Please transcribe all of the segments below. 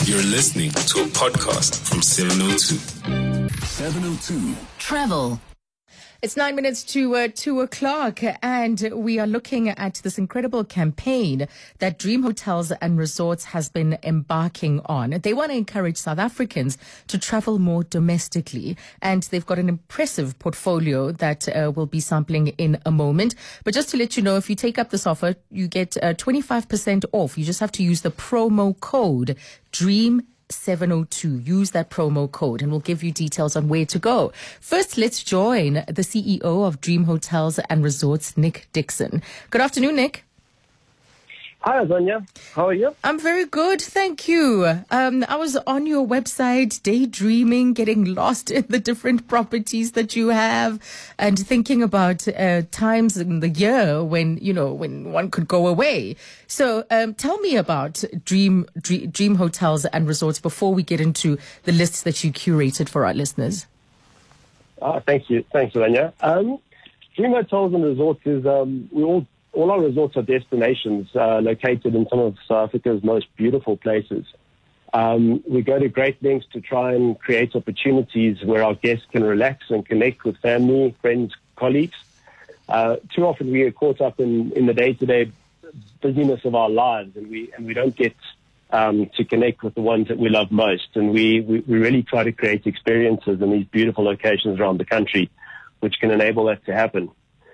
You're listening to a podcast from 702. 702. Travel. It's 9 minutes to 2 o'clock, and we are looking at this incredible campaign that Dream Hotels and Resorts has been embarking on. They want to encourage South Africans to travel more domestically, and they've got an impressive portfolio that we'll be sampling in a moment. But just to let you know, if you take up this offer, you get 25% off. You just have to use the promo code DREAM702. Use that promo code and we'll give you details on where to go. First, let's join the CEO of Dream Hotels and Resorts, Nick Dixon. Good afternoon, Nick. Hi, Azania. How are you? I'm very good, thank you. I was on your website daydreaming, getting lost in the different properties that you have and thinking about times in the year when one could go away. So tell me about Dream Hotels and Resorts before we get into the lists that you curated for our listeners. Thank you. Thanks, Azania. Dream Hotels and Resorts is, all our resorts are destinations located in some of South Africa's most beautiful places. We go to great lengths to try and create opportunities where our guests can relax and connect with family, friends, colleagues. Too often we get caught up in the day-to-day busyness of our lives, and we don't get to connect with the ones that we love most. And we really try to create experiences in these beautiful locations around the country, which can enable that to happen.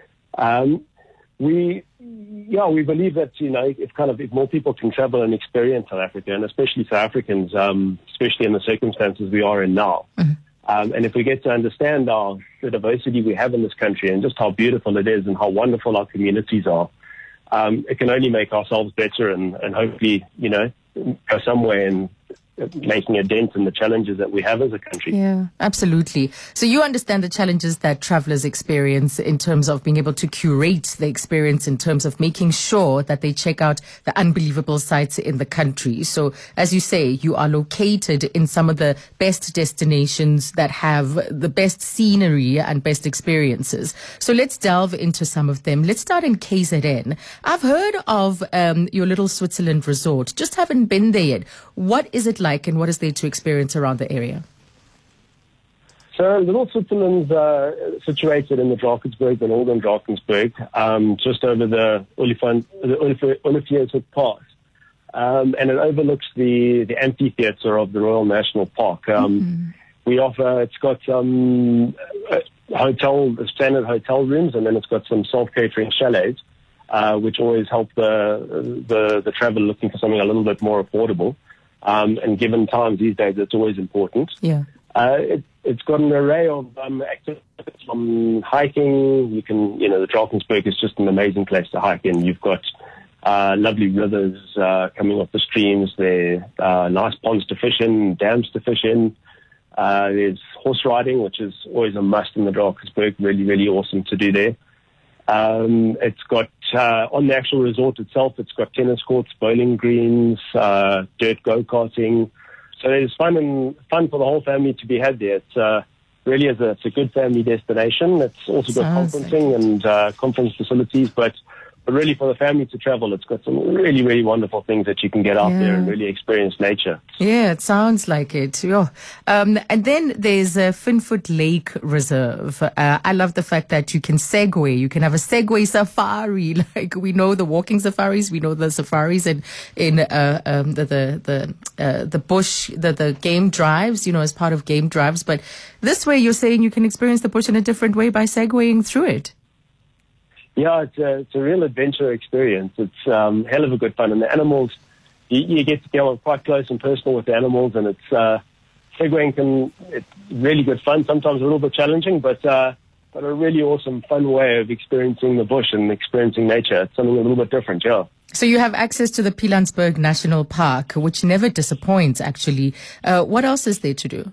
We believe that, if more people can travel and experience South Africa, and especially South Africans, especially in the circumstances we are in now, and if we get to understand the diversity we have in this country and just how beautiful it is and how wonderful our communities are, it can only make ourselves better and hopefully, go somewhere in making a dent in the challenges that we have as a country. Yeah, absolutely. So you understand the challenges that travelers experience in terms of being able to curate the experience, in terms of making sure that they check out the unbelievable sites in the country. So as you say, you are located in some of the best destinations that have the best scenery and best experiences. So let's delve into some of them. Let's start in KZN. I've heard of your little Switzerland resort. Just haven't been there yet. What is it like and what is there to experience around the area? So Little Switzerland's situated in the Drakensberg, the northern Drakensberg, just over the Olifantshoek Pass. And it overlooks the amphitheatre of the Royal National Park. We offer, it's got some standard hotel rooms, and then it's got some self-catering chalets, which always help the traveller looking for something a little bit more affordable. And given times these days, it's always important. Yeah. It's got an array of activities from hiking. The Drakensberg is just an amazing place to hike in. You've got lovely rivers coming off the streams. There are nice ponds to fish in, dams to fish in. There's horse riding, which is always a must in the Drakensberg. Really, really awesome to do there. It's got, on the actual resort itself, it's got tennis courts, bowling greens, dirt go-karting. So there's fun for the whole family to be had there. It's really it's a good family destination. It's also got conferencing and conference facilities, but really for the family to travel, it's got some really, really wonderful things that you can get out there and really experience nature. Yeah, it sounds like it. Yeah. And then there's Finfoot Lake Reserve. I love the fact that you can segue. You can have a Segway safari. Like we know the walking safaris, we know the safaris in the bush, the game drives, as part of game drives. But this way, you're saying you can experience the bush in a different way by segwaying through it. Yeah, it's a real adventure experience. It's hell of a good fun. And the animals, you get to go quite close and personal with the animals, and it's segwaying it's really good fun, sometimes a little bit challenging, but a really awesome, fun way of experiencing the bush and experiencing nature. It's something a little bit different, yeah. So you have access to the Pilanesberg National Park, which never disappoints, actually. What else is there to do?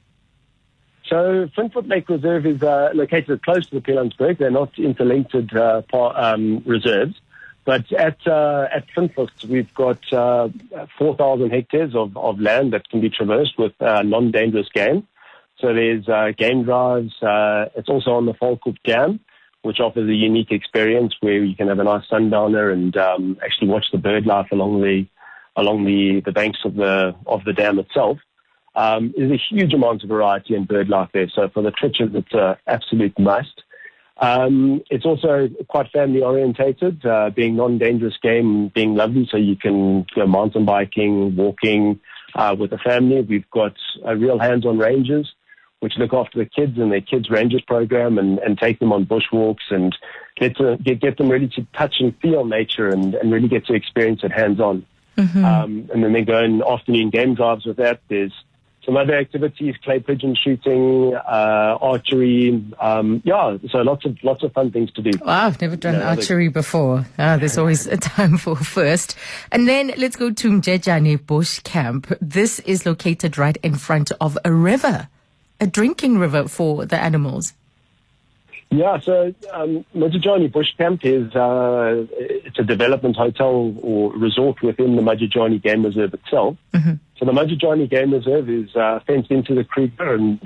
So Finfoot Lake Reserve is located close to the Pilanesberg. They're not interlinked reserves. But at Finfoot, we've got 4,000 hectares of land that can be traversed with non-dangerous game. So there's game drives. It's also on the Volkhoop Dam, which offers a unique experience where you can have a nice sundowner and actually watch the bird life along along the banks of the dam itself. There's a huge amount of variety in bird life there. So for the tritchers, it's an absolute must. It's also quite family orientated, being non-dangerous game, being lovely, so you can go mountain biking, walking with the family. We've got real hands-on rangers, which look after the kids and their kids' rangers program and take them on bushwalks and get them really to touch and feel nature and really get to experience it hands-on. And then they go in afternoon game drives with that. There's some other activities, clay pigeon shooting, archery. So lots of fun things to do. Wow, I've never done archery before. There's always a time for first. And then let's go to Mjejane Bush Camp. This is located right in front of a river, a drinking river for the animals. Yeah, so Mjejane Bush Camp is it's a development hotel or resort within the Mjejane Game Reserve itself. So the Mjejane Game Reserve is fenced into the Kruger and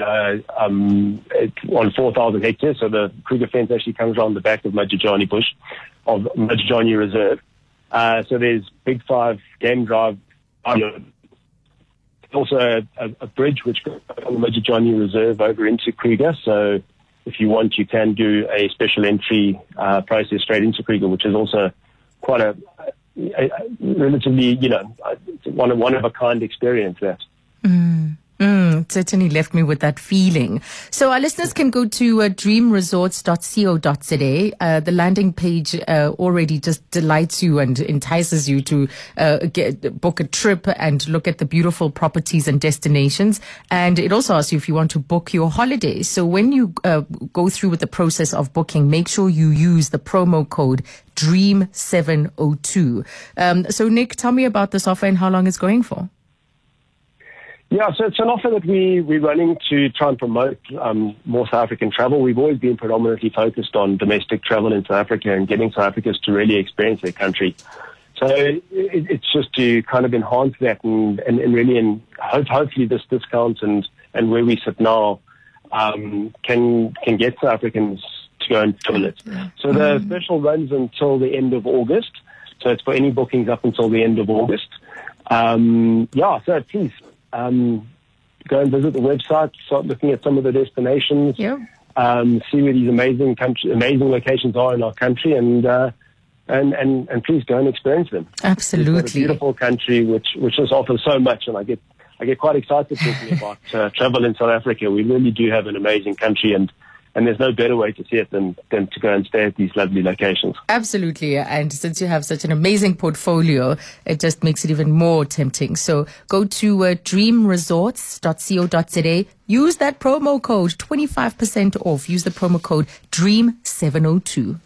on 4,000 hectares. So the Kruger fence actually comes around the back of Mjejane Bush, of Mjejane Reserve. So there's Big Five Game Drive. Also a bridge which goes from the Mjejane Reserve over into Kruger. So if you want, you can do a special entry process straight into Kruger, which is also quite a relatively, one of a kind experience there. Certainly left me with that feeling. So our listeners can go to dreamresorts.co.za. The landing page already just delights you and entices you to book a trip and look at the beautiful properties and destinations. And it also asks you if you want to book your holiday. So when you go through with the process of booking, make sure you use the promo code DREAM702. So Nick, tell me about this offer and how long it's going for. Yeah, so it's an offer that we're running to try and promote more South African travel. We've always been predominantly focused on domestic travel in South Africa and getting South Africans to really experience their country. So it's just to kind of enhance that and really hopefully this discount and where we sit now can get South Africans to go and fill it. So the special runs until the end of August. So it's for any bookings up until the end of August. So please. Go and visit the website, start looking at some of the destinations, see where these amazing locations are in our country, and please go and experience them. Absolutely, it's got a beautiful country which just offers so much, and I get quite excited talking about travel in South Africa. We really do have an amazing country, and there's no better way to see it than to go and stay at these lovely locations. Absolutely. And since you have such an amazing portfolio, it just makes it even more tempting. So go to dreamresorts.co.za. Use that promo code, 25% off. Use the promo code DREAM702.